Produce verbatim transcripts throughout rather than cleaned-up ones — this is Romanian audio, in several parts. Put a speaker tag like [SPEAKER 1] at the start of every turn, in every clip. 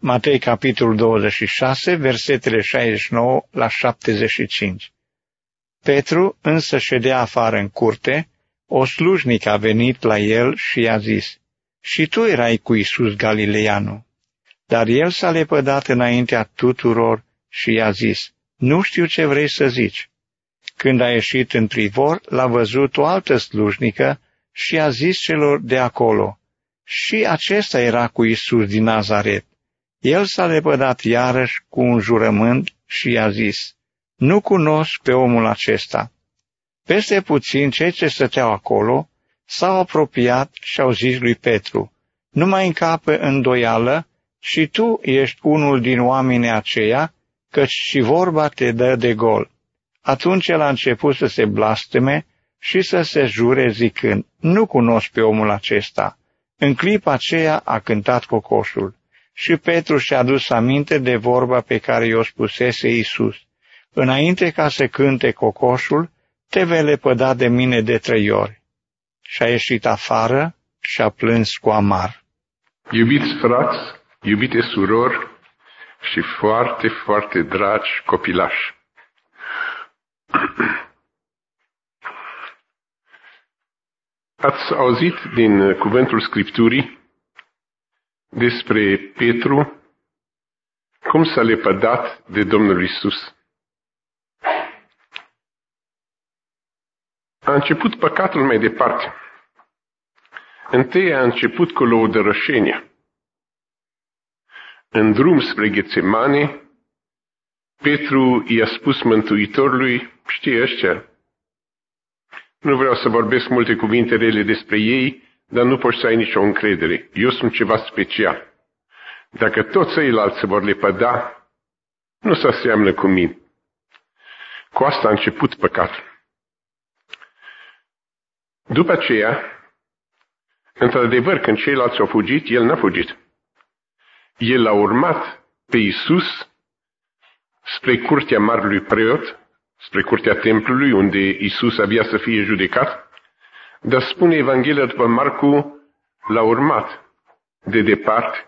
[SPEAKER 1] Matei, capitolul douăzeci și șase, versetele șaizeci și nouă la șaptezeci și cinci. Petru însă ședea afară în curte, o slujnică a venit la el și i-a zis, și tu erai cu Iisus Galileanul. Dar el s-a lepădat înaintea tuturor și i-a zis, nu știu ce vrei să zici. Când a ieșit în privor, l-a văzut o altă slujnică și a zis celor de acolo, și acesta era cu Iisus din Nazaret. El s-a lepădat iarăși cu un jurământ și i-a zis, nu cunosc pe omul acesta. Peste puțin cei ce stăteau acolo s-au apropiat și au zis lui Petru, nu mai încapă îndoială și tu ești unul din oamenii aceia, căci și vorba te dă de gol. Atunci el a început să se blasteme și să se jure zicând, nu cunosc pe omul acesta. În clipa aceea a cântat cocoșul și Petru și-a adus aminte de vorba pe care i-o spusese Iisus. Înainte ca să cânte cocoșul, te vei lepăda de mine de trei ori. Și a ieșit afară și a plâns cu amar.
[SPEAKER 2] Iubiți frați, iubite surori și foarte, foarte dragi copilași. Ați auzit din cuvântul Scripturii despre Petru cum s-a lepădat de Domnul Iisus. A început păcatul mai departe. Întâi a început cu lăudărășenia. În drum spre Ghetsemane, Petru i-a spus Mântuitorului, știi ăștia, nu vreau să vorbesc multe cuvinte rele despre ei, dar nu poți să ai nicio încredere. Eu sunt ceva special. Dacă toți ceilalți se vor lepăda, nu se aseamnă cu mine. Cu asta a început păcatul. După aceea, într-adevăr, când ceilalți au fugit, el n-a fugit. El a urmat pe Iisus spre curtea marelui preot, spre curtea templului, unde Iisus avea să fie judecat, dar spune Evanghelia după Marcu, l-a urmat de departe.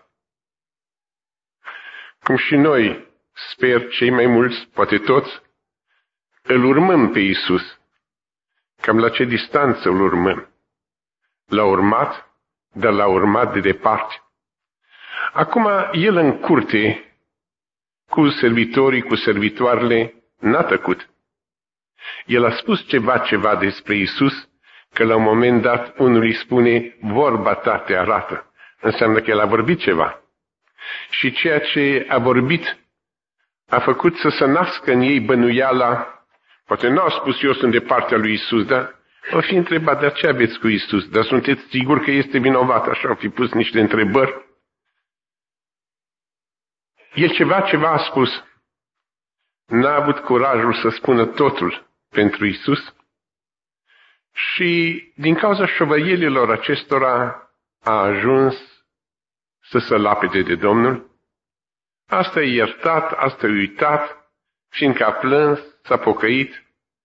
[SPEAKER 2] Cum și noi, sper cei mai mulți, poate toți, îl urmăm pe Iisus. Cam la ce distanță îl urmăm? L-a urmat, dar l-a urmat de departe. Acum, el în curte, cu servitorii, cu servitoarele, n-a tăcut. El a spus ceva, ceva despre Iisus, că la un moment dat unul îi spune, vorba ta te arată. Înseamnă că el a vorbit ceva. Și ceea ce a vorbit a făcut să se nască în ei bănuiala. Poate n-au spus eu sunt de partea lui Iisus, dar o fi întrebat, dar ce aveți cu Iisus? Dar sunteți siguri că este vinovat? Așa au fi pus niște întrebări. El ceva, ceva a spus. N-a avut curajul să spună totul pentru Iisus și din cauza șovăielilor acestora a ajuns să se lapide de Domnul. Asta e iertat, asta e uitat, fiindcă a plâns, s-a pocăit,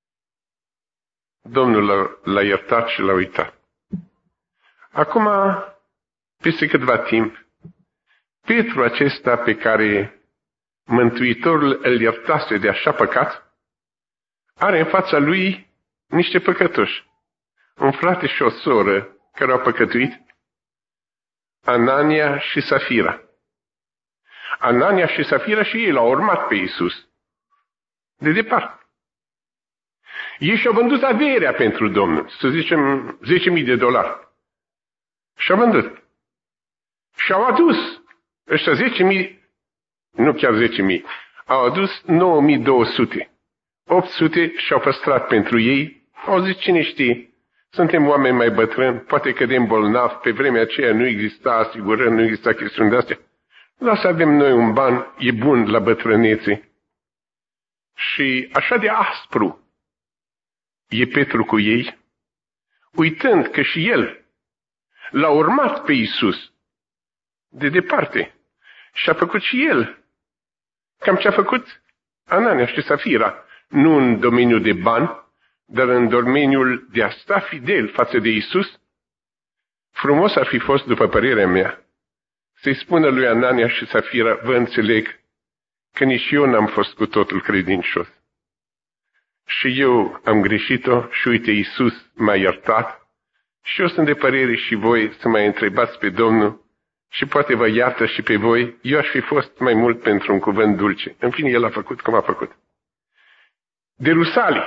[SPEAKER 2] Domnul l-a iertat și l-a uitat. Acum, peste câtva timp, Petru acesta pe care Mântuitorul îl iertase de așa păcat, are în fața lui niște păcătoși. Un frate și o soră care au păcătuit, Anania și Safira. Anania și Safira și ei l-au urmat pe Iisus. De departe. Ei și-au vândut averea pentru Domnul, să zicem zece mii de dolari. Și-au vândut. Și-au adus ăștia zece mii, nu chiar zece mii, au adus nouă mii două sute. opt sute și-au păstrat pentru ei. Au zis, cine știe, suntem oameni mai bătrâni, poate cădem bolnavi, pe vremea aceea nu exista asigurări, nu exista chestiuni de-astea. Lasă avem noi un ban, e bun la bătrânețe. Și așa de aspru e Petru cu ei, uitând că și el l-a urmat pe Iisus de departe și a făcut și el cam ce a făcut Anania și Safira, nu în domeniul de bani, dar în domeniul de a sta fidel față de Iisus. Frumos ar fi fost, după părerea mea, să-i spună lui Anania și Safira, vă înțeleg că nici eu n-am fost cu totul credincios. Și eu am greșit-o și uite, Iisus m-a iertat și eu sunt de părere și voi să mai întrebați pe Domnul și poate vă iartă și pe voi. Eu aș fi fost mai mult pentru un cuvânt dulce. În fine, el a făcut cum a făcut. De Rusalii.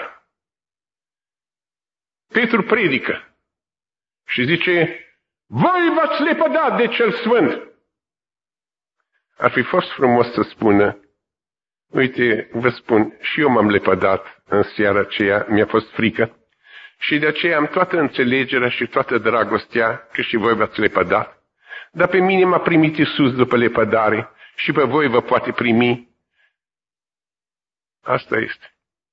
[SPEAKER 2] Petru predică și zice, voi v-ați lepădat de cel sfânt. Ar fi fost frumos să spună, uite, vă spun, și eu m-am lepădat în seara aceea, mi-a fost frică și de aceea am toată înțelegerea și toată dragostea că și voi v-ați lepădat. Dar pe mine m-a primit Iisus după lepădare și pe voi vă poate primi. Asta este.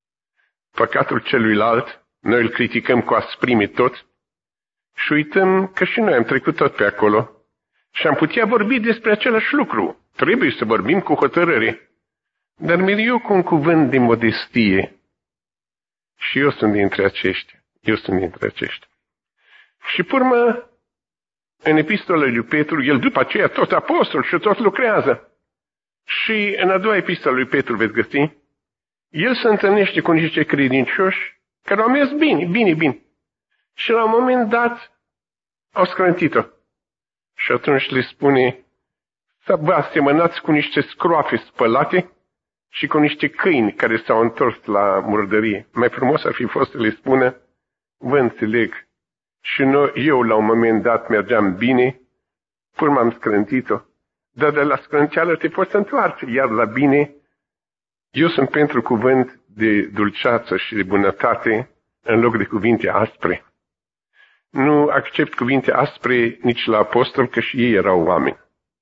[SPEAKER 2] Păcatul celuilalt, noi îl criticăm cu asprime tot și uităm că și noi am trecut tot pe acolo și am putea vorbi despre același lucru. Trebuie să vorbim cu hotărâre, dar mereu cu un cuvânt de modestie. Și eu sunt dintre aceștia. Eu sunt dintre aceștia. Și pe urmă, în epistola lui Petru, el după aceea tot apostol și tot lucrează. Și în a doua epistolă lui Petru veți găsi, el se întâlnește cu niște credincioși care au mers bine, bine, bine. Și la un moment dat au scrântit-o. Și atunci le spune, să vă asemănați cu niște scroafe spălate și cu niște câini care s-au întors la murdărie. Mai frumos ar fi fost să le spună, vă înțeleg, și noi, eu la un moment dat mergeam bine, până m-am scrântit-o, dar de la scrânceală te poți întoarce, iar la bine, eu sunt pentru cuvânt de dulceață și de bunătate în loc de cuvinte aspre. Nu accept cuvinte aspre nici la apostol, că și ei erau oameni.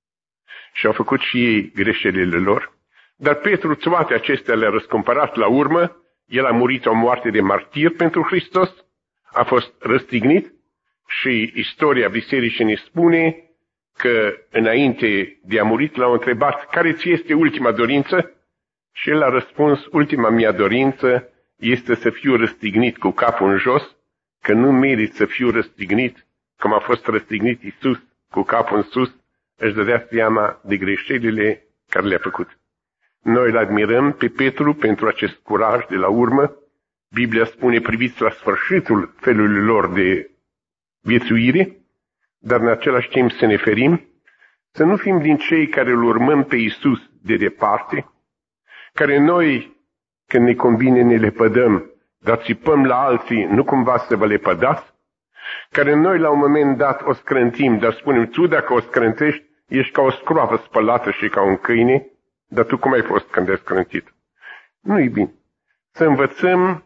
[SPEAKER 2] Și au făcut și ei greșelile lor. Dar Petru toate acestea le-a răscumpărat la urmă. El a murit o moarte de martir pentru Hristos. A fost răstignit. Și istoria bisericii ne spune că înainte de a murit l-au întrebat care ți este ultima dorință? Și el a răspuns, ultima mea dorință este să fiu răstignit cu capul în jos, că nu merit să fiu răstignit, cum a fost răstignit Iisus cu capul în sus, își dădea seama de greșelile care le-a făcut. Noi îl admirăm pe Petru pentru acest curaj de la urmă. Biblia spune, priviți la sfârșitul felului lor de viețuire, dar în același timp să ne ferim, să nu fim din cei care îl urmăm pe Iisus de departe, care noi, când ne convine, ne lepădăm, dar țipăm la alții, nu cumva să vă lepădați, care noi la un moment dat o scrântim, dar spunem, tu dacă o scrântești, ești ca o scroafă spălată și ca un câine, dar tu cum ai fost când ai scrântit? Nu-i bine. Să învățăm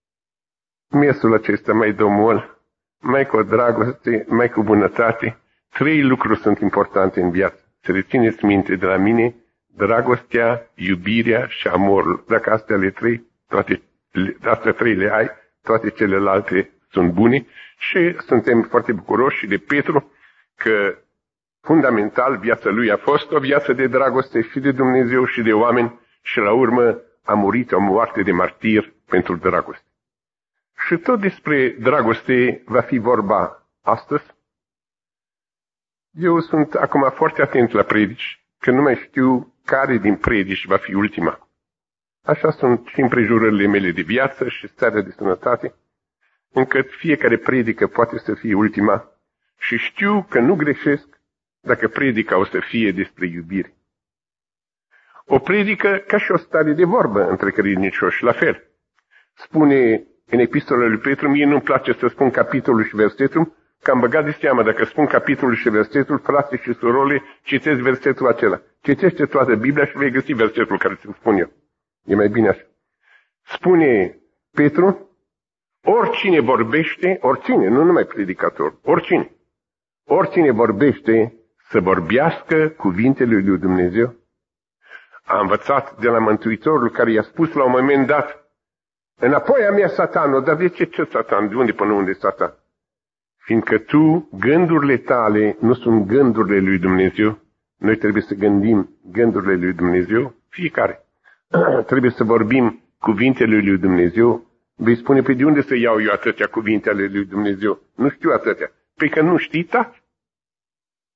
[SPEAKER 2] mesul acesta mai domol, mai cu dragoste, mai cu bunătate. Trei lucruri sunt importante în viață. Să rețineți minte de la mine, dragostea, iubirea și amorul. Dacă astea le trei, toate astea trei le ai, toate celelalte sunt bune și suntem foarte bucuroși de Petru că fundamental viața lui a fost o viață de dragoste și de Dumnezeu și de oameni și la urmă a murit o moarte de martir pentru dragoste. Și tot despre dragoste va fi vorba astăzi. Eu sunt acum foarte atent la predici, că nu mai știu care din predici va fi ultima. Așa sunt și împrejurările mele de viață și starea de sănătate, încât fiecare predică poate să fie ultima și știu că nu greșesc dacă predica o să fie despre iubire. O predică ca și o stare de vorbă între credincioși, la fel. Spune în epistola lui Petru, mie nu-mi place să spun capitolul și versetul, că am băgat de seamă, dacă spun capitolul și versetul, frate și surole, citesc versetul acela. Citește toată Biblia și vei găsi versetul care ți-l spun eu. E mai bine așa. Spune Petru, oricine vorbește, oricine, nu numai predicator, oricine, oricine vorbește, să vorbească cuvintele lui Dumnezeu. A învățat de la Mântuitorul care i-a spus la un moment dat, înapoi a mea Satanul, dar de ce ce Satan? De unde până unde Satan? Fiindcă tu, gândurile tale nu sunt gândurile lui Dumnezeu, noi trebuie să gândim gândurile lui Dumnezeu, fiecare. Trebuie să vorbim cuvintele lui Dumnezeu. Vei spune, pe de unde să iau eu atâtea cuvinte ale lui Dumnezeu? Nu știu atâtea. Păi că nu știi, taci.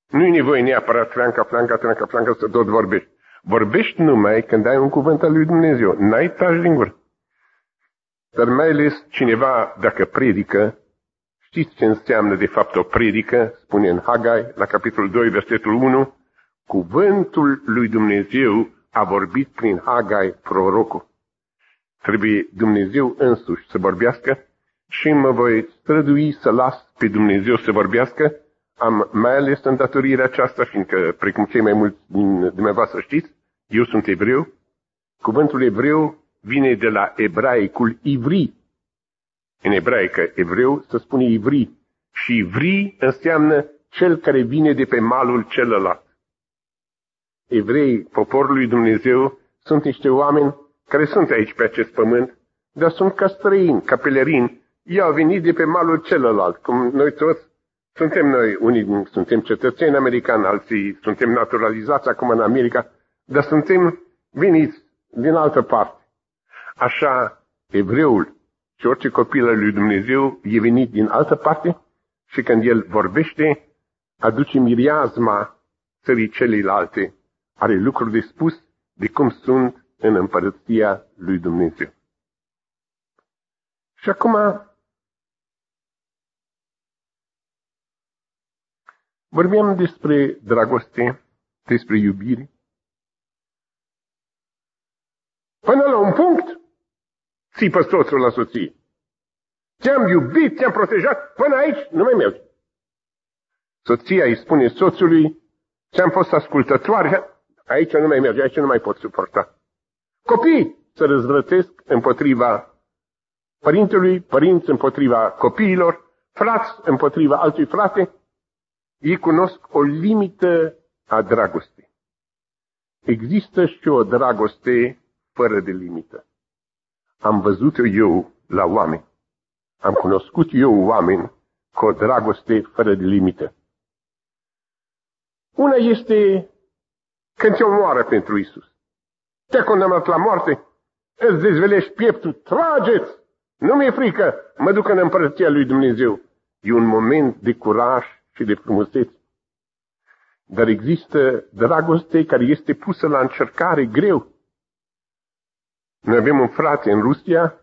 [SPEAKER 2] Nu-i nevoie neapărat flanca, flanca, flanca, flanca să tot vorbești. Vorbești numai când ai un cuvânt al lui Dumnezeu. N-ai taci din gură. Dar mai ales cineva, dacă predică, știți ce înseamnă de fapt o predică? Spune în Hagai, la capitolul doi, versetul unu, cuvântul lui Dumnezeu a vorbit prin Hagai, prorocul. Trebuie Dumnezeu însuși să vorbească și mă voi strădui să las pe Dumnezeu să vorbească. Am mai ales îndatorirea aceasta, fiindcă, precum cei mai mulți din dumneavoastră știți, eu sunt evreu. Cuvântul evreu vine de la ebraicul ivri. În ebraică evreu se spune ivri și ivri înseamnă cel care vine de pe malul celălalt. Evrei, poporul lui Dumnezeu, sunt niște oameni care sunt aici pe acest pământ, dar sunt ca străini, ca pelerini. Ei au venit de pe malul celălalt, cum noi toți suntem noi, unii suntem cetățeni americani, alții suntem naturalizați acum în America, dar suntem veniți din altă parte. Așa, evreul și orice copil al lui Dumnezeu e venit din altă parte și când el vorbește, aduce miriazma țării celelalte, are lucruri de spus de cum sunt în împărăția lui Dumnezeu. Și acum vorbeam despre dragoste, despre iubire. Până la un punct, țipă soțul la soție. Te-am iubit, te-am protejat, până aici nu mai mergi. Soția îi spune soțului, ți-am fost ascultătoare, aici nu mai merge, aici nu mai pot suporta. Copiii se răzvrătesc împotriva părintelui, părinți împotriva copiilor, frați împotriva altui frate. Ei cunosc o limită a dragostei. Există și o dragoste fără de limită. Am văzut-o eu la oameni. Am cunoscut eu oameni cu o dragoste fără de limită. Una este când te omoară pentru Isus. Te-a condamnat la moarte, îți dezvelești pieptul, trageți! Nu mi-e frică, mă duc în împărăția lui Dumnezeu. E un moment de curaj și de frumusețe. Dar există dragoste care este pusă la încercare greu. Noi avem un frate în Rusia,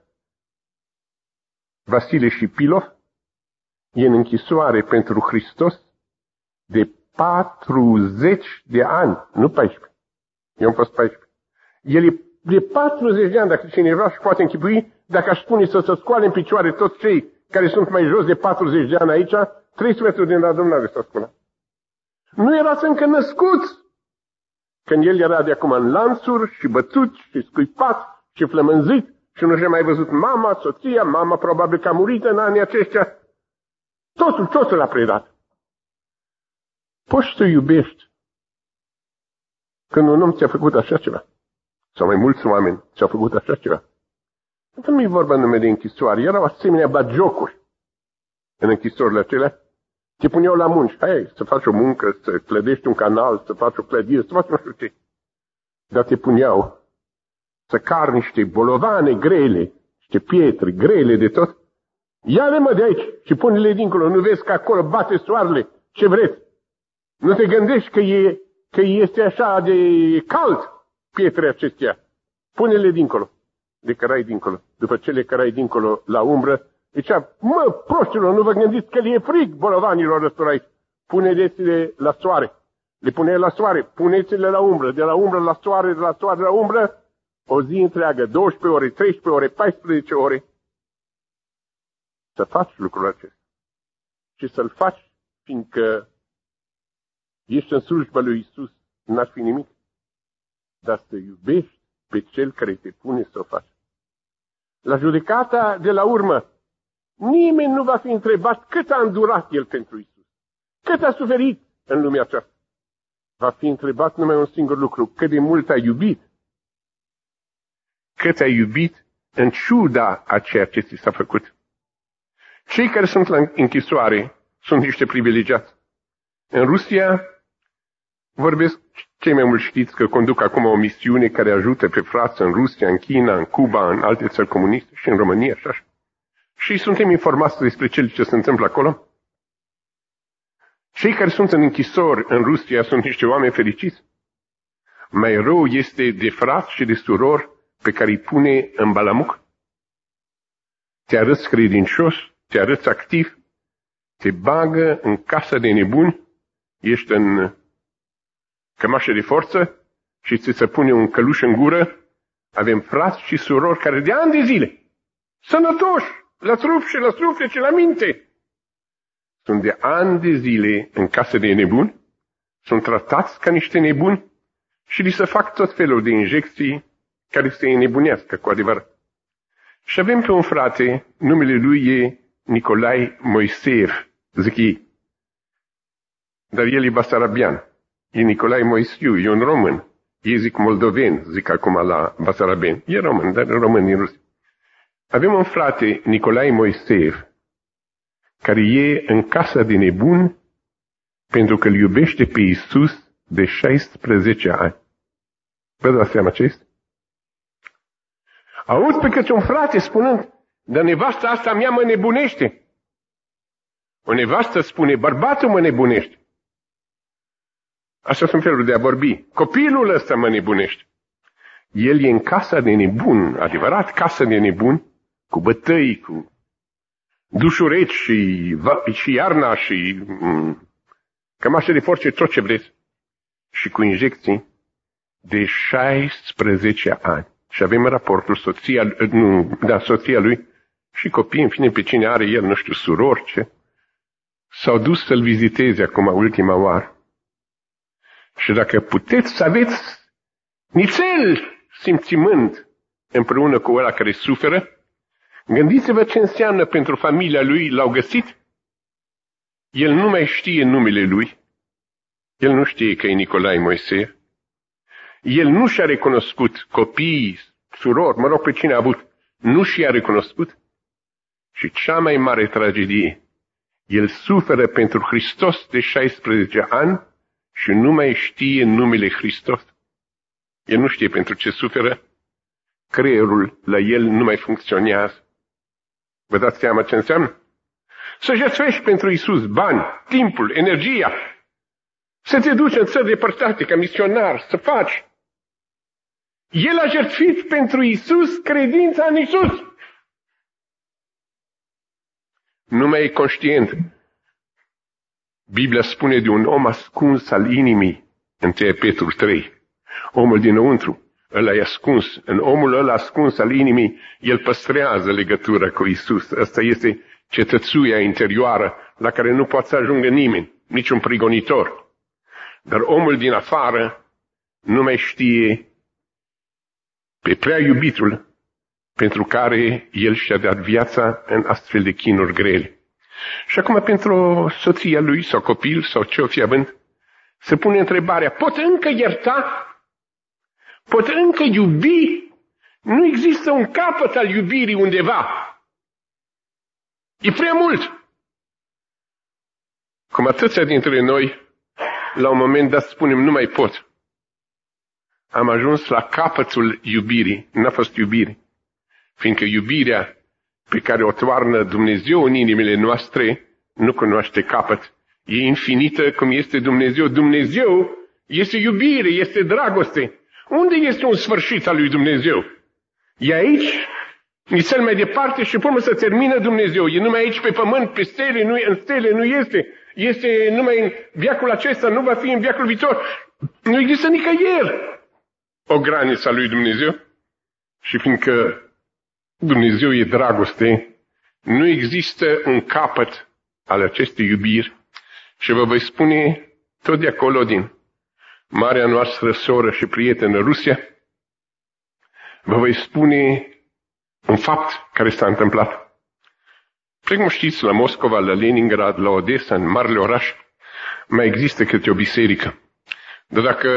[SPEAKER 2] Vasile Shipilov, e în închisoare pentru Hristos de patruzeci de ani, nu paisprezece. Eu am fost paisprezece. El e de patruzeci de ani, dacă cineva și poate închipui, dacă aș spune să se scoale în picioare toți cei care sunt mai jos de patruzeci de ani aici, treizeci metri din adunare s-a sculat. Nu erați încă născuți! Când el era de acum în lanțuri și bătut și scuipat și flămânzit și nu și-a mai văzut mama, soția, mama probabil că a murit în anii aceștia. Totul, totul a predat. Poți să iubești când un om ți-a făcut așa ceva. Sau mai mulți oameni ți-au făcut așa ceva. Nu e vorba numai de închisoare, erau asemenea bagiocuri în închisorile acelea. Te puneau la munci, hai să faci o muncă, să clădești un canal, să faci o clădire, să faci nu știu ce. Dar te puneau să car niște bolovane grele, niște pietre grele de tot. Ia-le mă de aici și pune-le dincolo, nu vezi că acolo bate soarele, ce vreți. Nu te gândești că, e, că este așa de cald pietrele acestea. Pune-le dincolo, de cărai dincolo. După ce le cărai dincolo la umbră, zicea, mă, proștilor, nu vă gândiți că le e frig bolovanilor ăstora aici. Puneți-le la soare. Le puneți la soare, puneți-le la umbră, de la umbră la soare, de la soare la umbră, o zi întreagă, douăsprezece ore, treisprezece ore, paisprezece ore. Să faci lucrul acesta. Și să-l faci, fiindcă ești în slujba lui Isus, n-ar fi nimic. Dar să iubești pe cel care te pune să o faci. La judecata de la urmă, nimeni nu va fi întrebat cât a îndurat el pentru Isus, cât a suferit în lumea aceasta. Va fi întrebat numai un singur lucru, cât de mult a iubit. Cât a iubit în ciuda a ceea ce ți s-a făcut. Cei care sunt la închisoare sunt niște privilegiați. În Rusia vorbesc, cei mai mulți știți că conduc acum o misiune care ajută pe frați în Rusia, în China, în Cuba, în alte țări comuniste și în România și așa. Și suntem informați despre cele ce se întâmplă acolo. Cei care sunt în închisori în Rusia sunt niște oameni fericiți. Mai rău este de frat și de suror pe care îi pune în balamuc. Te arăți credincios, te arăți activ, te bagă în casa de nebuni, ești în cămașă de forță și ți se pune un căluș în gură. Avem frați și surori care de ani de zile, sănătoși, la trup și la suflet și la minte, sunt de ani de zile în casă de nebuni, sunt tratați ca niște nebuni și li se fac tot felul de injecții care se înnebunească cu adevărat. Și avem pe un frate, numele lui e Nicolae Moiseev, zic ei. Dar el e basarabian. E Nicolae Moisiu, e un român. Ei zic moldoven, zic acum la basarabeni. E român, dar român din Rusia. Avem un frate, Nicolae Moiseev, care e în casa de nebun pentru că îl iubește pe Iisus de șaisprezece ani. Vă dați seama ce este? Auzi pe câte un frate spunând, dar nevasta asta mea mă nebunește. O nevastă spune, bărbatul mă nebunește. Așa sunt felul de a vorbi. Copilul ăsta mă nebunește. El e în casa de nebun, adevărat casă de nebun, cu bătăi, cu dușureci și, și iarna și mm, cămașă de forțe, tot ce vreți. Și cu injecții de șaisprezece ani. Și avem raportul soția, nu, da, soția lui și copii, în fine, pe cine are el, nu știu, surori, ce. S-au dus să-l viziteze acum ultima oară. Și dacă puteți să aveți nițel simțimânt împreună cu ăla care suferă, gândiți-vă ce înseamnă pentru familia lui, l-au găsit. El nu mai știe numele lui. El nu știe că e Nicolae Moiseev. El nu și-a recunoscut copiii, surori, mă rog pe cine a avut, nu și-a recunoscut. Și cea mai mare tragedie, el suferă pentru Hristos de șaisprezece ani și nu mai știe numele Hristos. El nu știe pentru ce suferă, creierul la el nu mai funcționează. Vă dați seama ce înseamnă? Să jertfești pentru Iisus bani, timpul, energia, să te duci în țări depărtate ca misionar, să faci. El a jertfit pentru Iisus credința în Iisus. Nu mai e conștient. Biblia spune de un om ascuns al inimii, în întâi Petru trei. Omul dinăuntru, ăla e ascuns. În omul ăla ascuns al inimii, el păstrează legătura cu Iisus. Asta este cetățuia interioară la care nu poate să ajungă nimeni, niciun prigonitor. Dar omul din afară nu mai știe pe prea iubitul pentru care el și-a dat viața în astfel de chinuri grele. Și acum pentru soția lui sau copil sau ce-o fi având, se pune întrebarea, pot încă ierta? Pot încă iubi? Nu există un capăt al iubirii undeva. E prea mult. Cum atâția dintre noi, la un moment dat spunem, nu mai pot. Am ajuns la capătul iubirii. N-a fost iubire. Fiindcă iubirea pe care o toarnă Dumnezeu în inimile noastre nu cunoaște capăt. E infinită cum este Dumnezeu. Dumnezeu este iubire, este dragoste. Unde este un sfârșit al lui Dumnezeu? E aici, e cel mai departe și până să termină Dumnezeu. E numai aici pe pământ, pe stele, nu, în stele nu este. Este numai în viacul acesta, nu va fi în viacul viitor. Nu există nicăieri o graniță a lui Dumnezeu. Și fiindcă Dumnezeu e dragoste, nu există un capăt al acestei iubiri. Și vă voi spune tot de acolo din marea noastră soră și prietenă Rusia, vă voi spune un fapt care s-a întâmplat. Precum știți, la Moscova, la Leningrad, la Odessa, în marile orașe, mai există câte o biserică. Dar dacă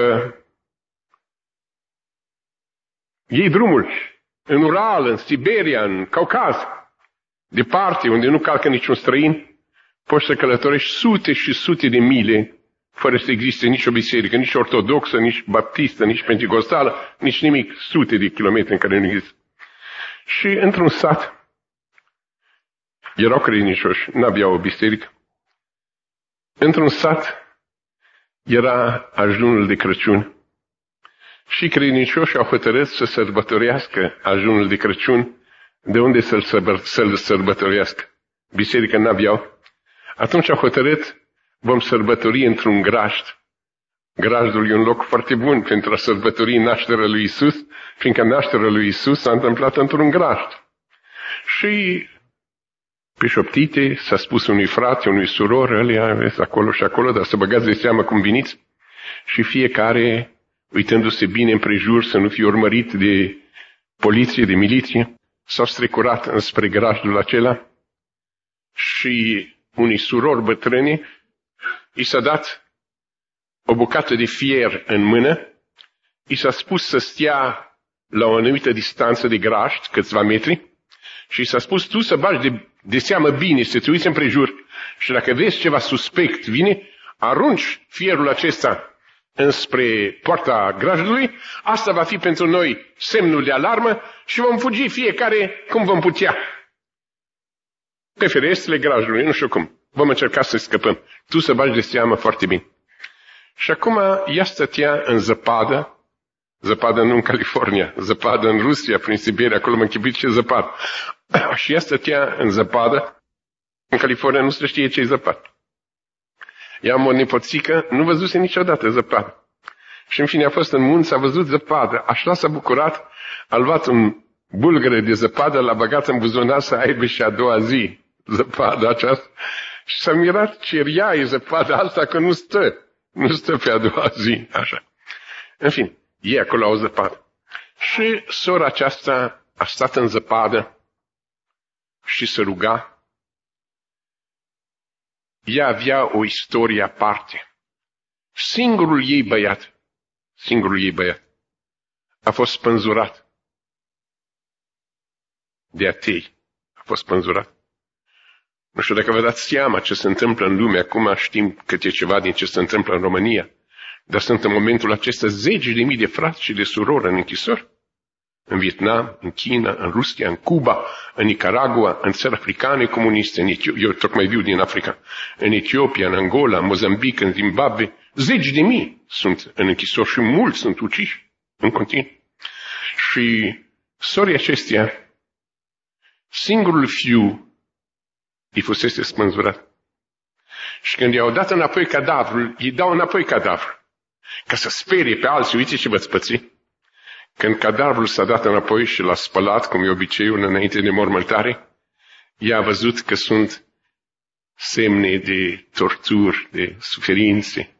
[SPEAKER 2] iei drumul în Ural, în Siberia, în Caucaz, departe, unde nu calcă niciun străin, poți să călătorești sute și sute de mile fără să existe nicio biserică, nici ortodoxă, nici baptistă, nici penticostală, nici nimic, sute de kilometri în care nu există. Și într-un sat erau credincioși, n-aveau o biserică. Într-un sat era ajunul de Crăciun și credincioșii au hotărât să sărbătorească ajunul de Crăciun. De unde să-l, sărbă, să-l sărbătorească? Biserică n-aveau. Atunci au hotărât, vom sărbători într-un grajd. Grajdul e un loc foarte bun pentru a sărbători nașterea lui Isus, fiindcă nașterea lui Isus s-a întâmplat într-un grajd. Și pe șoptite s-a spus unui frate, unui suror, ălea, vezi, acolo și acolo, dar să băgați de seamă cum veniți. Și fiecare, uitându-se bine împrejur, să nu fie urmărit de poliție, de miliție, s-au strecurat înspre grajdul acela și unii surori bătrâni i s-a dat o bucată de fier în mână, i s-a spus să stea la o anumită distanță de grajd, câțiva metri, și i s-a spus tu să bagi de, de seamă bine, să te uiți împrejur și dacă vezi ceva suspect vine, arunci fierul acesta înspre poarta grajdului, asta va fi pentru noi semnul de alarmă și vom fugi fiecare cum vom putea. Pe ferestrele grajdului, nu știu cum, vom încerca să scăpăm. Tu să bagi de seamă foarte bine. Și acum ea stătea în zăpadă, zăpadă nu în California, zăpadă în Rusia, prin Siberia, acolo mă închipit ce zăpadă. Și ea stătea în zăpadă, în California nu se știe ce-i zăpadă. Ea am o nepoțică, nu văzuse niciodată zăpadă. Și în fine a fost în munți, a văzut zăpadă, așa s-a bucurat, a luat un bulgăre de zăpadă, l-a băgat în buzunar să aibă și a doua zi zăpadă aceasta. Și s-a mirat ce rea e zăpadă asta, că nu stă, nu stă pe a doua zi, așa. În fine, ei acolo au zăpadă. Și sora aceasta a stat în zăpadă și se ruga. Ea avea o istorie aparte. Singurul ei băiat, singurul ei băiat, a fost spânzurat de atei. A fost spânzurat. Nu știu dacă vă dați seama ce se întâmplă în lume. Acum știm câte ceva din ce se întâmplă în România. Dar sunt în momentul acesta zeci de mii de frați și de surori în închisori. În Vietnam, în China, în Rusia, în Cuba, în Nicaragua, în țări africane comuniste, în Etiopia, eu tocmai viu din Africa, în Etiopia, în Angola, în Mozambic, în Zimbabwe. Zeci de mii sunt în închisori și mulți sunt uciși în continuu. Și sorii acestea, singurul fiu îi fusese spânzurat. Și când i-au dat înapoi cadavrul, îi dau înapoi cadavrul, ca să sperie pe alții. Uite ce v-ați pățit. Când cadavrul s-a dat înapoi și l-a spălat, cum e obiceiul înainte de mormântare, ea a văzut că sunt semne de torturi, de suferințe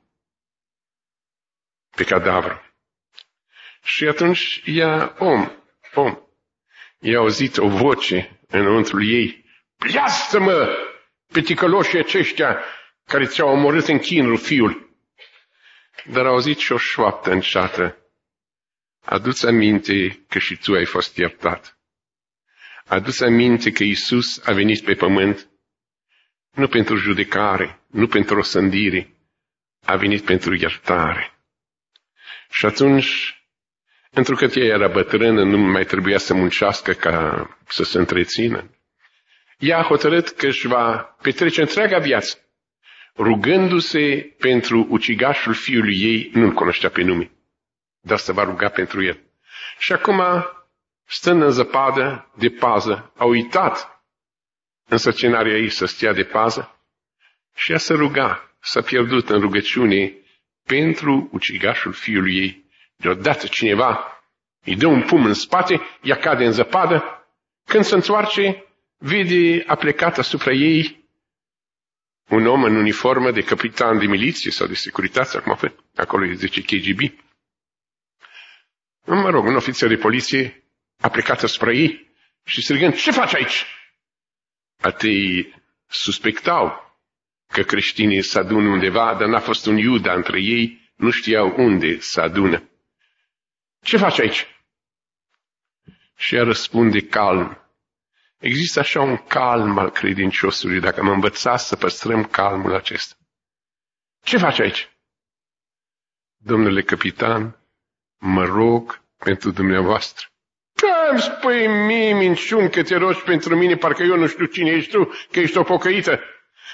[SPEAKER 2] pe cadavru. Și atunci ea, om, om, i-a auzit o voce înăuntrul ei, pleasă-mă pe ticăloșii aceștia care ți-au omorât în chinul fiul. Dar a auzit și o șoaptă înceată. Adu-ți aminte că și tu ai fost iertat. Adu-ți aminte că Iisus a venit pe pământ nu pentru judecare, nu pentru osândire, a venit pentru iertare. Și atunci, întrucât ea era bătrână, nu mai trebuia să muncească ca să se întrețină, ea a hotărât că își va petrece întreaga viață rugându-se pentru ucigașul fiului ei, nu-l cunoștea pe nume, dar se va ruga pentru el. Și acum, stând în zăpadă de pază, a uitat însărcinarea ei să stea de pază și ea se ruga, s-a pierdut în rugăciune pentru ucigașul fiului ei. Deodată cineva îi dă un pumn în spate, ea cade în zăpadă, când se întoarce, vede a plecat asupra ei un om în uniformă de capitan de miliție sau de securitate, acum acolo îi zice K G B. Mă rog, un ofițer de poliție a plecat asupra ei și strigând, ce faci aici? Atei suspectau că creștinii se adună undeva, dar n-a fost un Iuda între ei, nu știau unde se adună. Ce faci aici? Și ea răspunde calm. Există așa un calm al credinciosului, dacă am învățat să păstrăm calmul acesta. Ce faci aici? Domnule capitan, mă rog pentru dumneavoastră. Îmi spui mie minciuni că te rogi pentru mine, parcă eu nu știu cine ești tu, că ești o pocăită.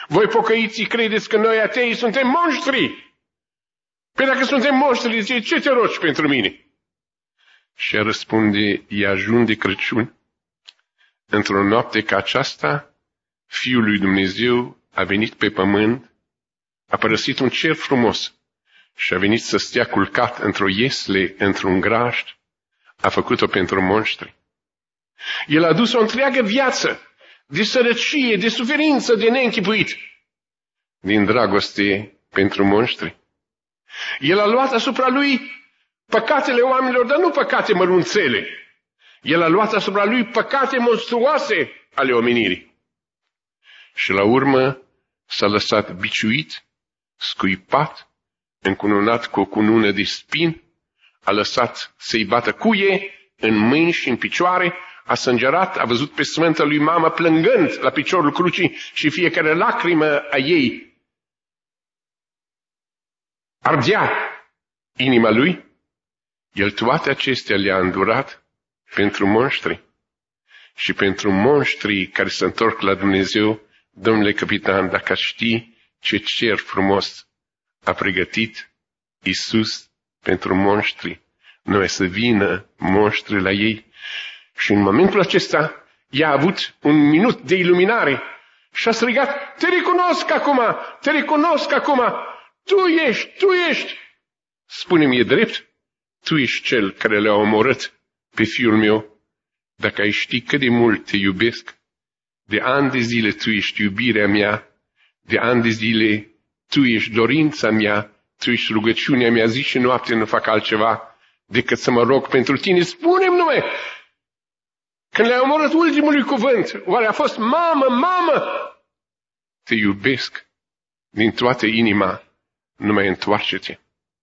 [SPEAKER 2] Voi pocăiții credeți că noi atei suntem monștri? Păi dacă suntem monștri, zice, ce te rogi pentru mine? Și răspunde, e ajun de Crăciun. Într-o noapte ca aceasta, Fiul lui Dumnezeu a venit pe pământ, a părăsit un cer frumos și a venit să stea culcat într-o iesle, într-un grajd, a făcut-o pentru monștri. El a dus o întreagă viață de sărăcie, de suferință, de neînchipuit, din dragoste pentru monștri. El a luat asupra lui păcatele oamenilor, dar nu păcate mărunțele. El a luat asupra lui păcate monstruoase ale omenirii. Și la urmă s-a lăsat biciuit, scuipat, încununat cu o cunună de spin, a lăsat să-i bată cuie în mâini și în picioare, a sângerat, a văzut pe smânta lui mamă plângând la piciorul crucii și fiecare lacrimă a ei ardea inima lui. El toate acestea le-a îndurat pentru monștri. Și pentru monștrii care se întorc la Dumnezeu, domnule capitan, dacă aș ști ce cer frumos a pregătit Iisus pentru monștri, noi să vină monștri la ei. Și în momentul acesta, ea a avut un minut de iluminare și a strigat, te recunosc acum, te recunosc acum, tu ești, tu ești. Spune-mi, e drept? Tu ești cel care le-a omorât pe fiul meu. Dacă ai ști cât de mult te iubesc, de ani de zile tu ești iubirea mea, de ani de zile tu ești dorința mea, tu ești rugăciunea mea, zi și noapte nu fac altceva decât să mă rog pentru tine. Spune-mi nume, când le-a omorât ultimului cuvânt, oare a fost mamă, mamă? Te iubesc din toată inima, nu mai întoarce-te.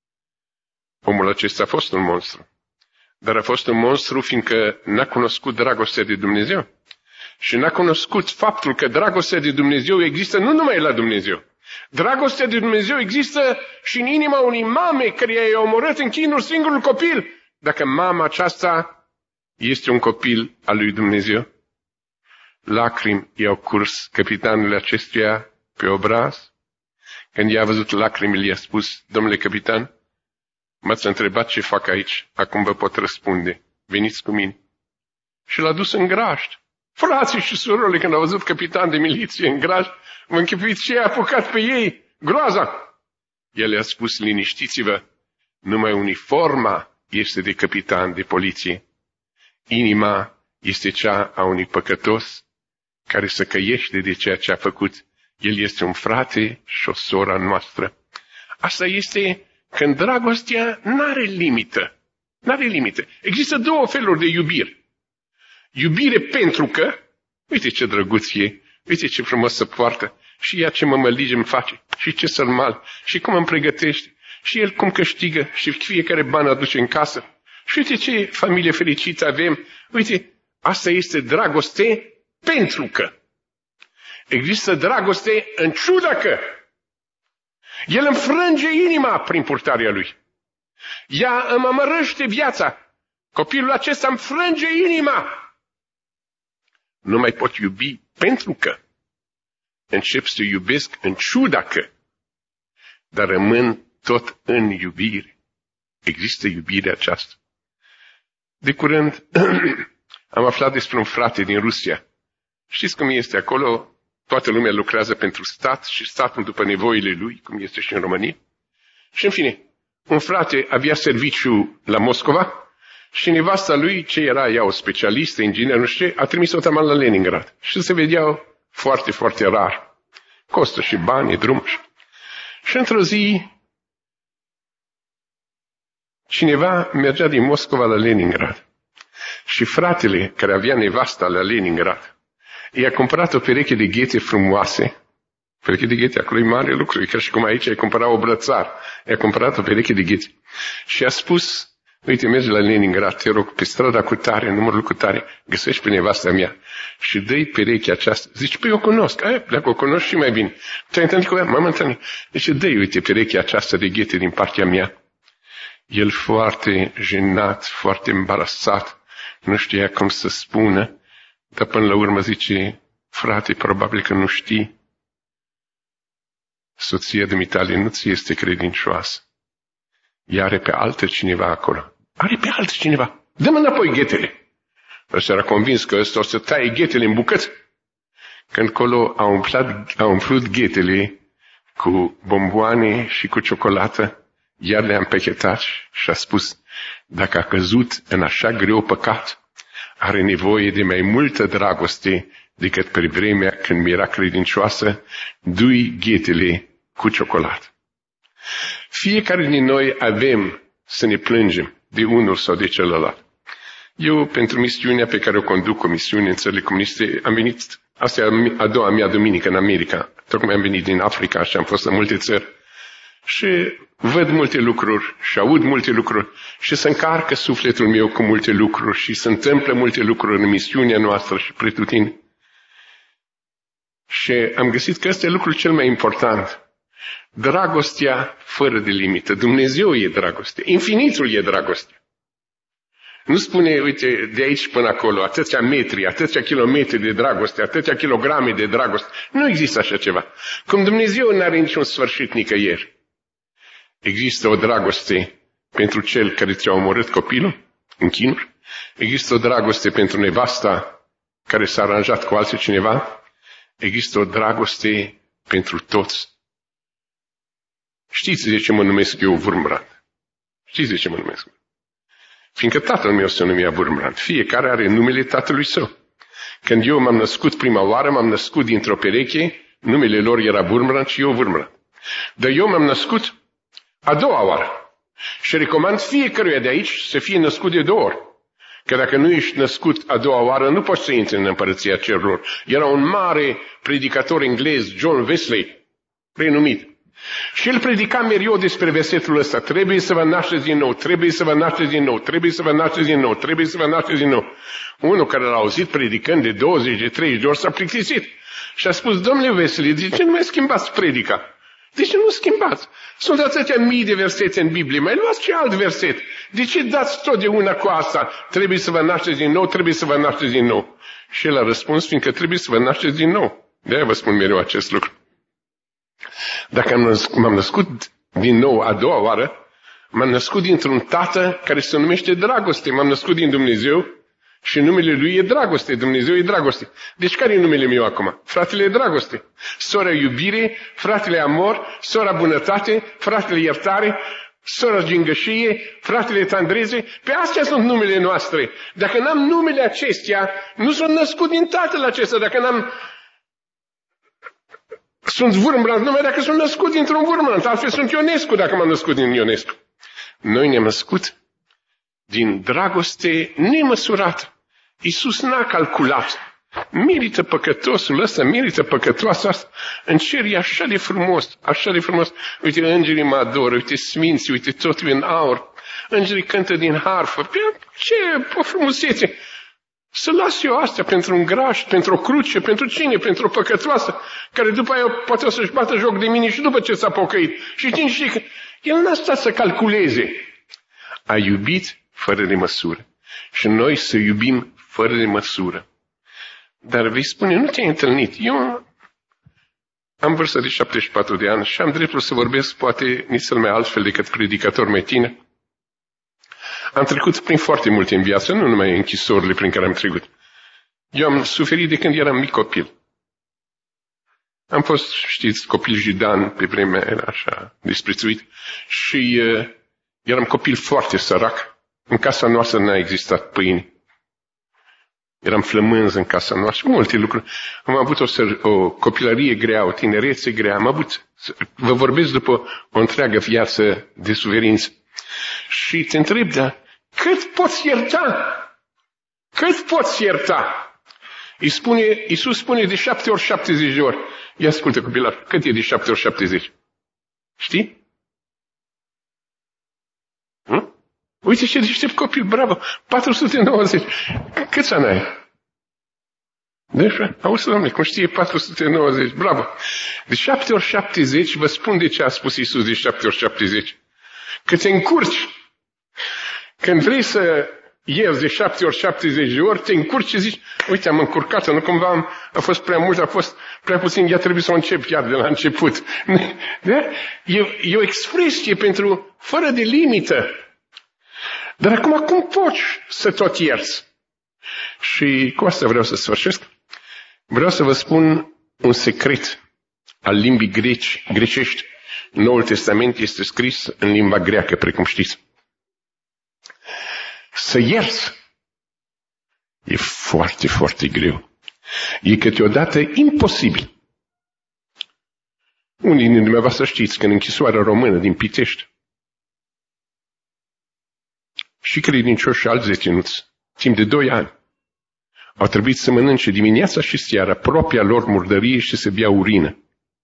[SPEAKER 2] Omul acesta a fost un monstru, dar a fost un monstru fiindcă n-a cunoscut dragostea de Dumnezeu și n-a cunoscut faptul că dragostea de Dumnezeu există nu numai la Dumnezeu. Dragostea de Dumnezeu există și în inima unei mame care i-a omorât în chinul singurul copil. Dacă mama aceasta este un copil al lui Dumnezeu, lacrimi i-au curs capitanului acestuia pe obraz. Când i-a văzut lacrimile, i-a spus, domnule capitan, m-ați întrebat ce fac aici, acum vă pot răspunde, veniți cu mine. Și l-a dus în grajd. Frații și surorile, când au văzut capitan de miliție în grajd, vă închipuiți ce a apucat pe ei, groaza. El le-a spus, liniștiți-vă, numai uniforma este de capitan de poliție. Inima este cea a unui păcătos care se căiește de ceea ce a făcut. El este un frate și o soră noastră. Asta este când dragostea n-are limită. N-are limită. Există două feluri de iubire. Iubire pentru că, uite ce drăguț e, uite ce frumos se poartă, și ea ce mămălige îmi face, și ce sărmal, și cum îmi pregătește, și el cum câștigă, și fiecare bani aduce în casă. Și uite ce familie fericită avem. Uite, asta este dragoste pentru că. Există dragoste în ciuda că. El înfrânge inima prin purtarea lui. Ea îmi amărăște viața. Copilul acesta îmi frânge inima. Nu mai pot iubi pentru că. Încep să iubesc în ciuda că. Dar rămân tot în iubire. Există iubirea aceasta. De curând am aflat despre un frate din Rusia. Știți cum este acolo? Toată lumea lucrează pentru stat și statul după nevoile lui, cum este și în România. Și în fine, un frate avea serviciu la Moscova și nevasta lui, ce era ea o specialistă, inginer, nu știu ce, a trimis-o taman la Leningrad. Și se vedeau foarte, foarte rar. Costă și bani, drum. Și într-o zi, cineva mergea din Moscova la Leningrad. Și fratele, care avea nevasta la Leningrad, i-a cumpărat o pereche de ghete frumoase. Pereche de ghete, acolo e mare lucru, e ca și cum aici ai cumpărat o brățar. I-a cumpărat o pereche de ghete. Și a spus, uite, mergi la Leningrad, te rog, pe strada cu tare, numărul cu tare, găsești pe nevasta mea și dă-i perechea aceasta. Zici, păi o cunosc. Aia, dacă o cunosc și mai bine. Te-ai întâlnit cu ea? M-am întâlnit. Deci dă-i, uite, perechea aceasta de ghete din partea mea. El foarte jenat, foarte embarasat, nu știa cum să spună, dar până la urmă zice, frate, probabil că nu știi. soția dumitale nu ți este credincioasă. Ea are pe altă cineva acolo. Are pe altă cineva. Dă-mă înapoi ghetele. Ăsta era convins că ăsta o să taie ghetele în bucăți. Când colo a umplat, a umplut ghetele cu bomboane și cu ciocolată, iar le-a împechetat și a spus, dacă a căzut în așa greu păcat, are nevoie de mai multă dragoste decât pe vremea când mi era credincioasă, du-i ghetele cu ciocolată. Fiecare din noi avem să ne plângem de unul sau de celălalt. Eu, pentru misiunea pe care o conduc, o misiune în țările comuniste, am venit, asta e a doua mea duminică în America. Tocmai am venit din Africa și am fost în multe țări. Și văd multe lucruri și aud multe lucruri și se încarcă sufletul meu cu multe lucruri și se întâmplă multe lucruri în misiunea noastră și pretutini. Și am găsit că ăsta e lucrul cel mai important. Dragostea fără de limită. Dumnezeu e dragoste. Infinitul e dragoste. Nu spune, uite, de aici până acolo, atâția metri, atâția kilometri de dragoste, atâția kilograme de dragoste. Nu există așa ceva. Cum Dumnezeu nu are niciun sfârșit nicăieri. Există o dragoste pentru cel care ți-a omorât copilul în chinuri. Există o dragoste pentru nevasta care s-a aranjat cu alții cineva. Există o dragoste pentru toți. Știți de ce mă numesc eu Wurmbrand? Știți de ce mă numesc? Fiindcă tatăl meu se numea Wurmbrand. Fiecare are numele tatălui său. Când eu m-am născut prima oară, m-am născut dintr-o pereche, numele lor era Wurmbrand și eu Wurmbrand. Dar eu m-am născut a doua oară. Și recomand fiecăruia de aici să fie născut de două ori. Că dacă nu ești născut a doua oară, nu poți să intri în împărăția cerurilor. Era un mare predicator englez, John Wesley, renumit. Și el predica mereu despre versetul ăsta. Trebuie să vă nașteți din nou, trebuie să vă nașteți din nou, trebuie să vă nașteți din nou, trebuie să vă nașteți din nou. Unul care l-a auzit predicând de douăzeci, de treizeci de ori s-a plictisit. Și a spus, domnule Wesley, de ce nu mai schimbați predica? De ce nu schimbați? Sunt atâtea mii de versete în Biblie, mai luați și alt verset. De ce dați totdeauna cu asta? Trebuie să vă nașteți din nou, trebuie să vă nașteți din nou. Și el a răspuns, fiindcă trebuie să vă nașteți din nou. De-aia vă spun mereu acest lucru. Dacă m-am născut din nou a doua oară, m-am născut dintr-un tată care se numește dragoste. M-am născut din Dumnezeu și numele lui e dragoste. Dumnezeu e dragoste. Deci care e numele meu acum? Fratele e dragoste. Sora iubire, fratele amor, sora bunătate, fratele iertare, sora gingășie, fratele tandreze. Pe astea sunt numele noastre. Dacă n-am numele acestea, nu sunt născut din tatăl acesta. Dacă n-am... Sunt Wurmbrand numai dacă sunt născut dintr-un Wurmbrand. Altfel sunt Ionescu dacă m-am născut din Ionescu. Noi ne-am născut din dragoste nemăsurată. Iisus n-a calculat. Merită păcătosul ăsta, merită păcătoasa asta. În cer e așa de frumos, așa de frumos. Uite, îngerii mă adoră, uite, sfinții, uite, totul în aur. Îngerii cântă din harfă. Ce o frumusețe! Să las eu astea pentru un graș, pentru o cruce, pentru cine? Pentru o păcătoasă, care după aia poate o să-și bată joc de mine și după ce s-a pocăit. Și cine știe că el n-a stat să calculeze. A iubit fără de măsură. Și noi să iubim fără de măsură. Dar vei spune, nu te-ai întâlnit. Eu am vârstă de șaptezeci și patru de ani și am dreptul să vorbesc poate nici cel mai altfel decât predicator mai tine. Am trecut prin foarte multe în viață, nu numai închisorile prin care am trecut. Eu am suferit de când eram mic copil. Am fost, știți, copil judan, pe vremea era așa disprețuit. Și uh, eram copil foarte sărac. În casa noastră n-a existat pâine. Eram flămânzi în casa noastră, multe lucruri. Am avut o, o copilărie grea, o tinerețe grea. Am avut, vă vorbesc după o întreagă viață de suferință. Și te întreb, dar cât poți ierta? Cât poți ierta? Îi spune, Iisus spune de șapte ori șaptezeci de ori. Ia ascultă copilul, cât e de șapte ori șaptezeci? Știi? Hm? Uite ce deștept copil, bravo! patru sute nouăzeci. Câți ani ai? Deci, auzi, Doamne, cum știe patru sute nouăzeci, bravo! De șapte ori șaptezeci, vă spun de ce a spus Iisus de șapte ori șaptezeci. Că te încurci. Când vrei să ierzi de șapte ori, șaptezeci de ori, te încurci și zici, uite, am încurcat, nu cumva am, a fost prea mult, a fost prea puțin, ea trebuie să o încep iar de la început. Da? E, e o expresie pentru fără de limită. Dar acum, cum poți să tot ierți? Și cu asta vreau să sfârșesc. Vreau să vă spun un secret al limbii greci, grecești. Noul Testament este scris în limba greacă, precum știți. Să ierți e foarte, foarte greu. E câteodată imposibil. Unii dintre dumneavoastră știți că în închisoarea română din Pitești și credincioși și alți deținuți, timp de doi ani, au trebuit să mănânce dimineața și seara propria lor murdărie și să bea urină.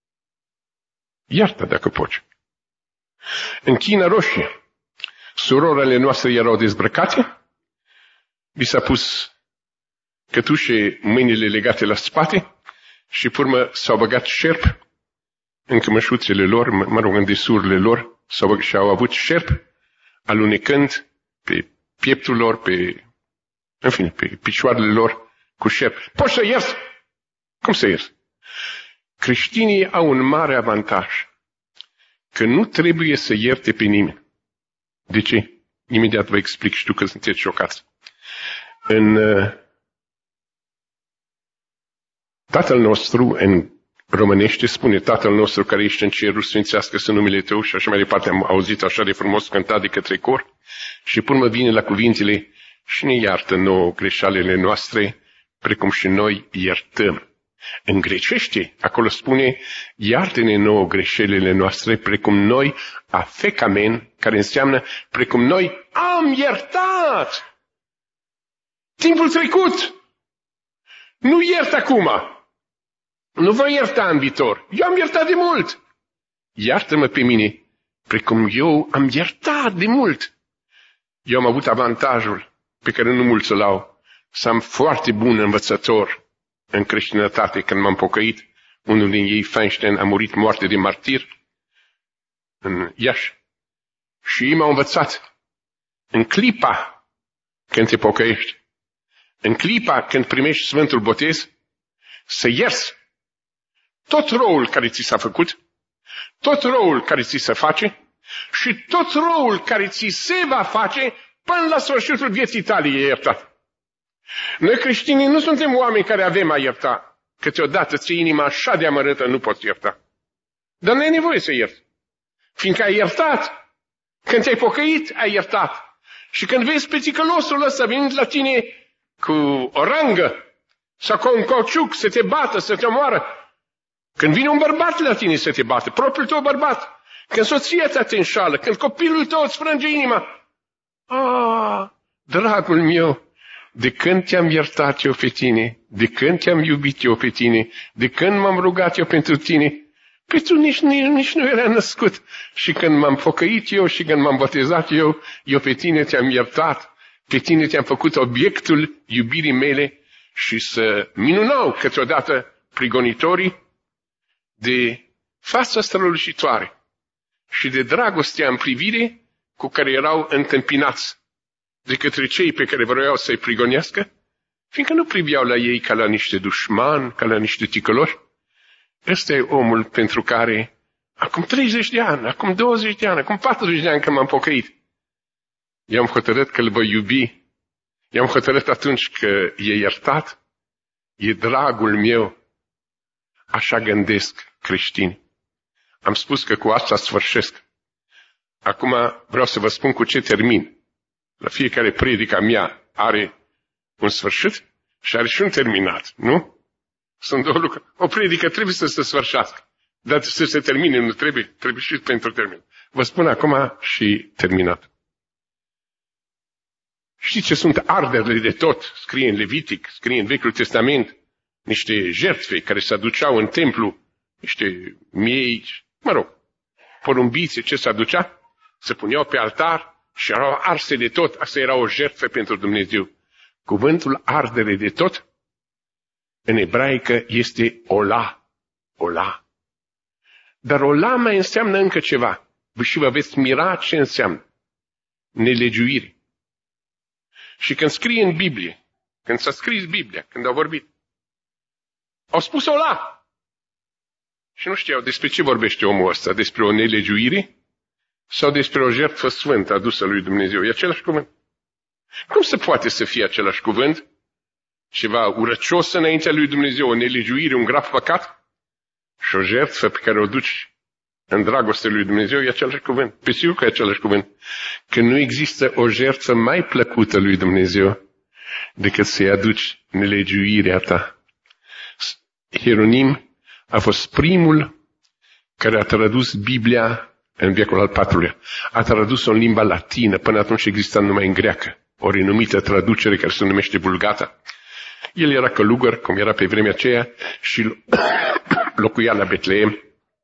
[SPEAKER 2] Iartă dacă poți. În China Roșie, surorele noastre erau dezbrăcate, vi s-a pus cătușe, mâinile legate la spate și pe urmă s-au băgat șerp în cămășuțele lor, mă rog, în desurile lor, s-au, și-au avut șerp alunecând pe pieptul lor, pe, în fine, pe picioarele lor cu șerp. Poți să ierți? Cum să ierți? Creștinii au un mare avantaj, că nu trebuie să ierte pe nimeni. De ce? Imediat vă explic, știu că sunteți șocați. În uh, Tatăl nostru, în românește, spune Tatăl nostru care ești în cerul, sfințească-se numele Tău și așa mai departe. Am auzit așa de frumos cântat de către cor. Și până mă vine la cuvintele și ne iartă nouă greșalele noastre, precum și noi iertăm. În grecește, acolo spune, iartă-ne nouă greșelile noastre, precum noi, afecamen, care înseamnă, precum noi am iertat. Timpul trecut. Nu iert acum. Nu vă ierta în viitor. Eu am iertat de mult. Iartă-mă pe mine, precum eu am iertat de mult. Eu am avut avantajul, pe care nu mulți îl au, să am foarte bun învățător în creștinătate. Când m-am pocăit, unul din ei, Feinstein, a murit moarte de martir în Iași. Și ei m-au învățat, în clipa când te pocăiești, în clipa când primești Sfântul Botez, să ierți tot răul care ți s-a făcut, tot răul care ți se face și tot răul care ți se va face până la sfârșitul vieții tale e iertat. Noi creștinii nu suntem oameni care avem a ierta. Câteodată ți-e inima așa de amărâtă, nu poți ierta. Dar nu e nevoie să ierți. Fiindcă ai iertat. Când te-ai pocăit, ai iertat. Și când vezi pe ticălosul ăsta venind la tine cu o rangă sau cu un cauciuc să te bată, să te omoară, când vine un bărbat la tine să te bată, propriul tău bărbat, când soția ta te înșală, când copilul tău îți frânge inima, ah, dragul meu, de când te-am iertat eu pe tine, de când te-am iubit eu pe tine, de când m-am rugat eu pentru tine, pe tu nici, nici, nici nu era născut. Și când m-am pocăit eu și când m-am botezat eu, eu pe tine te-am iertat, pe tine te-am făcut obiectul iubirii mele și să minunau câteodată prigonitorii de fața strălucitoare și de dragostea în privire cu care erau întâmpinați de către cei pe care vreau să-i prigonească, fiindcă nu priveau la ei ca la niște dușmani, ca la niște ticăloși. Ăsta e omul pentru care acum treizeci de ani, acum douăzeci de ani, acum patruzeci de ani când m-am pocăit, i-am hotărât că îl voi iubi, i-am hotărât atunci că e iertat, e dragul meu. Așa gândesc creștini. Am spus că cu asta sfârșesc. Acum vreau să vă spun cu ce termin. La fiecare predica mea are un sfârșit și are și un terminat, nu? Sunt două lucruri. O predică trebuie să se sfârșească, dar să se termine, nu trebuie, trebuie și pentru termin. Vă spun acum și terminat. Știți ce sunt arderile de tot? Scrie în Levitic, scrie în Vechiul Testament, niște jertfe care se aduceau în templu, niște miei, mă rog, porumbițe, ce se aducea, se puneau pe altar și erau arse de tot. Asta era o jertfă pentru Dumnezeu. Cuvântul ardere de tot, în ebraică, este ola. Ola. Dar ola mai înseamnă încă ceva. Și vă veți mira ce înseamnă. Nelegiuire. Și când scrie în Biblie, când s-a scris Biblia, când au vorbit, au spus-o la. Și nu știau despre ce vorbește omul ăsta, despre o nelegiuire sau despre o jertfă sfântă adusă lui Dumnezeu. E același cuvânt. Cum se poate să fie același cuvânt? Ceva urăcios înaintea lui Dumnezeu, o nelegiuire, un grav păcat și o jertfă pe care o duci în dragoste lui Dumnezeu, e același cuvânt. Pe sigur că e același cuvânt. Că nu există o jertfă mai plăcută lui Dumnezeu decât să-i aduci nelegiuirea ta. Hieronim a fost primul care a tradus Biblia în veacul al patrulea. A tradus-o în limba latină, până atunci exista numai în greacă, o renumită traducere care se numește Vulgata. El era călugăr, cum era pe vremea aceea, și locuia la Betleem.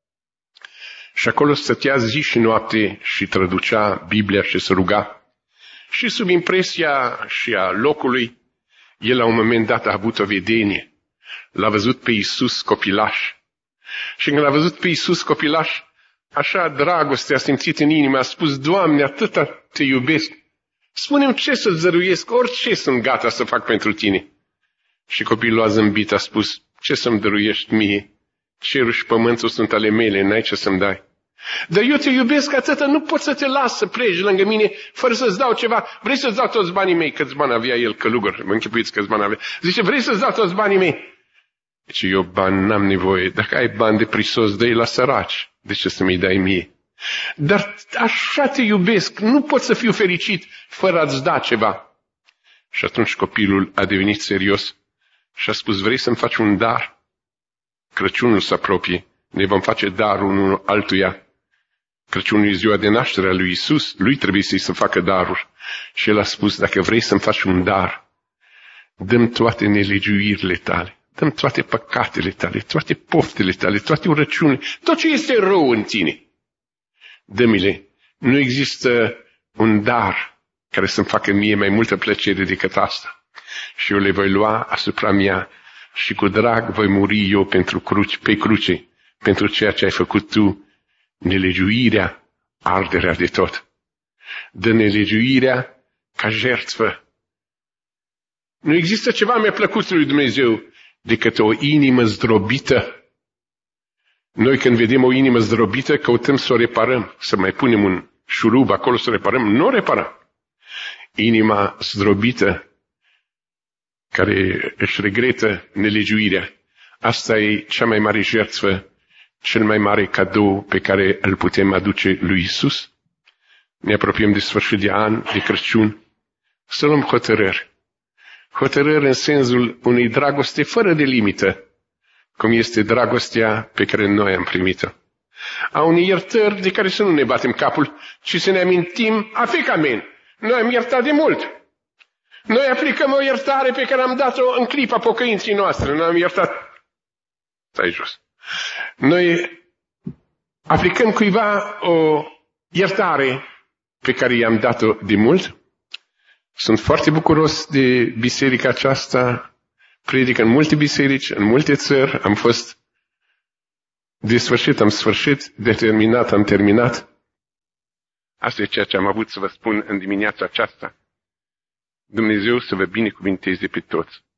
[SPEAKER 2] Și acolo stătea zi și noapte și traducea Biblia și se ruga. Și sub impresia și a locului, el la un moment dat a avut o vedenie. L-a văzut pe Iisus copilaș. Și când l-a văzut pe Iisus copilaș, așa dragoste a simțit în inimă, a spus: Doamne, atâta te iubesc. Spune-mi ce să-ți dăruiesc, orice sunt gata să fac pentru tine. Și copilul a zâmbit, a spus: ce să-mi dăruiești mie? Cerul și pământul sunt ale mele, n-ai ce să-mi dai. Dar eu te iubesc atâta, nu pot să te las să pleci lângă mine fără să-ți dau ceva. Vrei să-ți dau toți banii mei? Câți bani avea el, călugăr? Mă închipuiți câți bani avea. Zice: vrei să-ți dau toți banii mei? Deci eu bani n-am nevoie. Dacă ai bani de prisos, dă-i la săraci. De ce să mi-i dai mie? Dar așa te iubesc, nu pot să fiu fericit fără a-ți da ceva. Și atunci copilul a devenit serios și a spus: vrei să-mi faci un dar? Crăciunul se apropie, ne vom face darul unul altuia. Crăciunul e ziua de naștere a lui Iisus, lui trebuie să-i să facă daruri. Și el a spus: dacă vrei să-mi faci un dar, dă-mi toate nelegiuirile tale, dă-mi toate păcatele tale, toate poftele tale, toate urăciunile, tot ce este rău în tine. Dă-mi-le. Nu există un dar care să-mi facă mie mai multă plăcere decât asta. Și eu le voi lua asupra mea și cu drag voi muri eu pentru cruci, pe cruce, pentru ceea ce ai făcut tu, nelegiuirea, arderea de tot. Dă nelegiuirea ca jertfă. Nu există ceva mai plăcut lui Dumnezeu decât o inimă zdrobită. Noi când vedem o inimă zdrobită, căutăm să o reparăm, să mai punem un șurub acolo să reparăm. Nu o reparăm. Inima zdrobită, care își regretă nelegiuirea, asta e cea mai mare jertfă, cel mai mare cadou pe care îl putem aduce lui Iisus. Ne apropiem de sfârșit de an, de Crăciun, să luăm hotărâri. Hotărâri în sensul unei dragoste fără de limită, cum este dragostea pe care noi am primit-o. A unei iertări de care să nu ne batem capul, ci să ne amintim: afecamen, noi am iertat de mult. Noi aplicăm o iertare pe care am dat-o în clipa pocăinții noastre. Noi am iertat. Stai jos. Noi aplicăm cuiva o iertare pe care i-am dat-o de mult. Sunt foarte bucuros de biserica aceasta. Predic în multe biserici, în multe țări. Am fost de sfârșit, am sfârșit, de terminat, am terminat. Asta e ceea ce am avut să vă spun în dimineața aceasta. Dumnezeu să vă binecuvinteze pe toți.